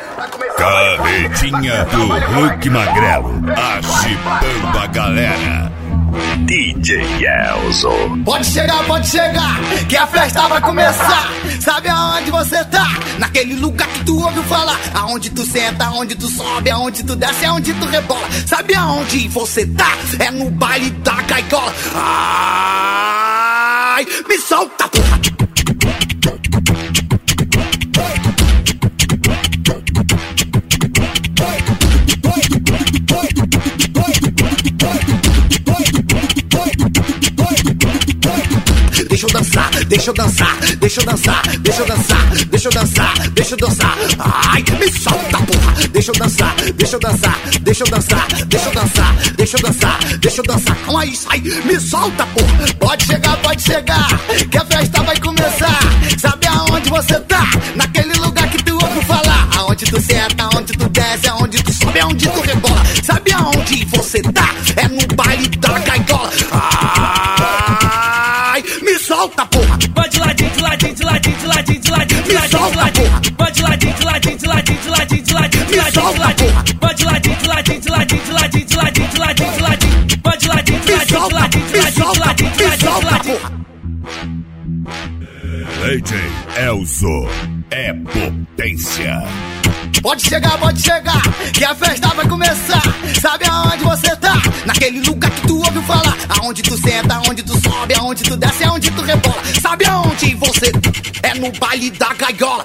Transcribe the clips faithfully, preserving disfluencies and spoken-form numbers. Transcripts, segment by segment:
Carretinha do Hulk Magrelo, agitando a galera. D J Elzo. Pode chegar, pode chegar, que a festa vai começar. Sabe aonde você tá? Naquele lugar que tu ouviu falar. Aonde tu senta, aonde tu sobe, aonde tu desce, aonde tu rebola. Sabe aonde você tá? É no baile da gaiola. Ai, me solta, porra. Deixa eu dançar, deixa eu dançar, deixa eu dançar, deixa eu dançar, deixa eu dançar, deixa eu dançar. Ai, me solta, porra. Deixa eu dançar, deixa eu dançar, deixa eu dançar, deixa eu dançar, deixa eu dançar, deixa eu dançar. Calma aí, sai, me solta, porra. Pode chegar, pode chegar, que a festa vai começar. Sabe aonde você tá? Naquele lugar que tu ouviu falar. Aonde tu senta, aonde tu desce, aonde tu sobe, aonde tu rebola. Sabe aonde você tá? É no baile da gaiola. Ai, me solta, porra. Vai de ladinho, de ladinho, de ladinho, de ladinho, de ladinho, de ladinho, de ladinho. Vai de ladinho, de ladinho, de ladinho, de ladinho, de ladinho, de ladinho, de ladinho. Vai de ladinho, de ladinho, de ladinho, de ladinho, de ladinho, de ladinho, de ladinho. Vai de ladinho, de ladinho, de ladinho, de ladinho, de ladinho, de ladinho, de ladinho. D J Elzo é potência. Pode chegar, pode chegar, que a festa vai começar. Sabe aonde você tá? Naquele lugar que tu ouviu falar. Aonde tu senta, aonde tu sobe, aonde tu desce, aonde tu rebola. Sabe aonde você tá? É no baile da gaiola.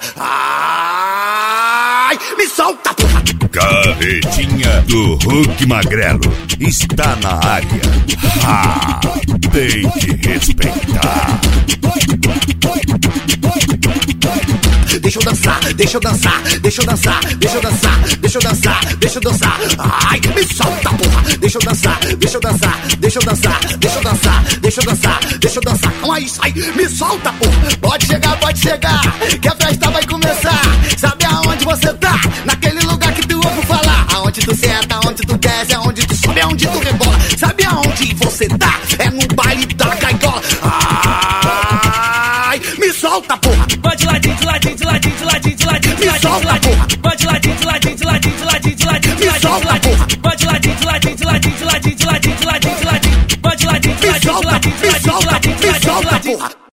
Ai, me solta, porra. Carretinha do Hulk Magrelo está na área. Ah, tem que respeitar. Deixa eu dançar, deixa eu dançar, deixa eu dançar, deixa eu dançar, deixa eu dançar, deixa eu dançar. Ai, me solta, porra. Deixa eu dançar, deixa eu dançar, deixa eu dançar, deixa eu dançar, deixa eu dançar, deixa eu dançar. Calma aí, sai, me solta, porra. Pode chegar, pode chegar, que a festa vai começar. Sabe aonde você tá? Naquele lugar que tu ouviu falar. Aonde tu senta, aonde tu desce, aonde tu sobe, aonde tu rebola. Sabe aonde você tá? É no baile da gaiola. Ai, me solta, porra. Vai de ladinho, de ladinho, de ladinho, de ladinho, de ladinho, de ladinho, de ladinho. Vai de ladinho, de ladinho, de ladinho, de ladinho, de ladinho, de ladinho, de ladinho. Vai de ladinho, de ladinho, de ladinho, de ladinho, de ladinho, de ladinho, de ladinho. Vai de ladinho, de ladinho, de ladinho, de ladinho, de ladinho, de ladinho, de ladinho.